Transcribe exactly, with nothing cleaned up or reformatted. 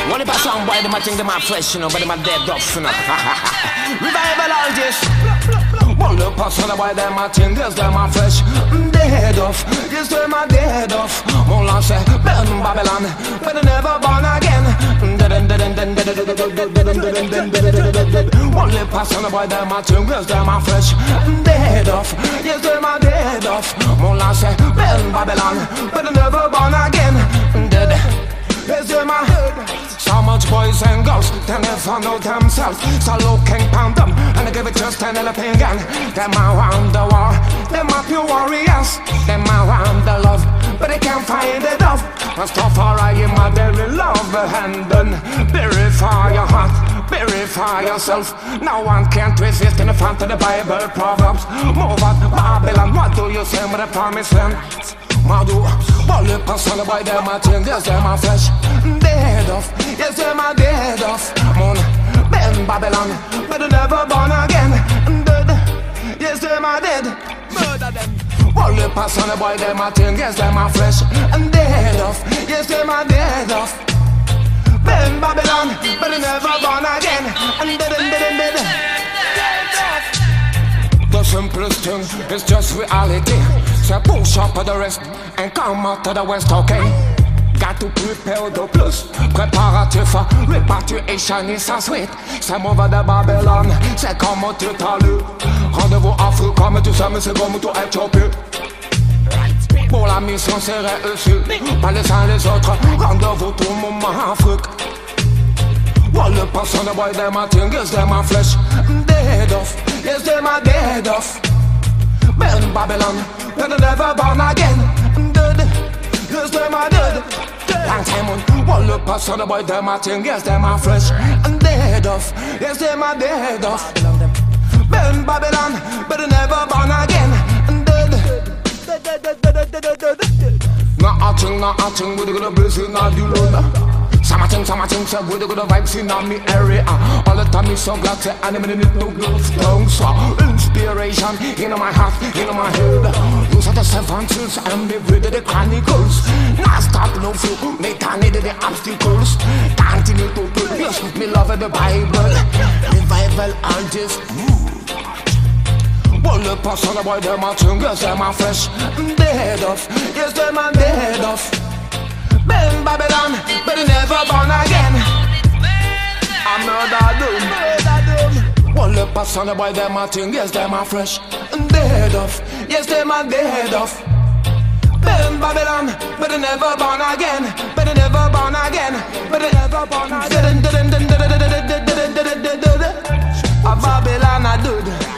One if a song boy, them a think them a fresh, you know, but them a dead off, you know. Revival all this. One look past on the boy, them a think yes, them a fresh, dead off. Yes, them a dead off. One last say, burn Babylon, but they never born again. One look past on the boy, them a think yes, them a fresh, dead off. Yes, them a dead off. One last say, burn Babylon, but they never born again. Dead. Yes, them a so much boys and girls, they never know themselves. So looking pound them, and they give it just an elephant gun. Them around the war, them are pure warriors. Them around the love, but they can't find it off. Rastafari, my daily love, and then purify your heart, purify yourself. No one can't resist in the front of the Bible Proverbs. Move on, Babylon, what do you say with the promised land? Madu, all the person by them a think, yes, them a flesh, dead off, yes, them a dead off. Moon, Ben Babylon, but they never born again, dead, yes, them a dead, murder them. All the person by them a think, yes, them a flesh, dead off, yes, them a dead off. Ben Babylon, but they never born again, dead, dead, dead, dead. The simplest thing is just reality. So push up for the rest and come out to the west, okay? Got to prepare the plus. Préparatif, répatriation is a suite. C'est mauvais de Babylone, c'est comme tu t'as lu. Rendez-vous Afrique, mais tu sais, mais c'est comme tout Éthiopie. Pour la mission, c'est réussi. Pas les uns les autres, rendez-vous tout le moment Afrique. All the person the boy, them a think, yes, them a flesh, dead off, yes, them a dead off. Burn Babylon, but they never born again, dead, yes, them a dead. Long time on, all the person the boy, them a think, yes, them a flesh, dead off, yes, them a dead off. Burn Babylon, but they never born again, dead. Not a thing, not a thing, we're gonna be seen on the road. Some things, some things, so with the good vibes in on me area. All the time, me so glad to animate it to growth. So inspiration in my heart, in my head. Those are the seven truths and the read the chronicles. Not stop, no few, me turn it the obstacles. Continue to produce, me love the Bible. Revival, all this. All the person, the boy, them are tuned, yes, them are fresh, dead off, yes, them are dead off. Ben Babylon, but they never born again. I'm murder doom. All the person, the boy, them a think, yes, them a fresh, dead off, yes, them a dead off. Ben Babylon, but they never born again. But they never born again. But they never born again. A Babylon a dude.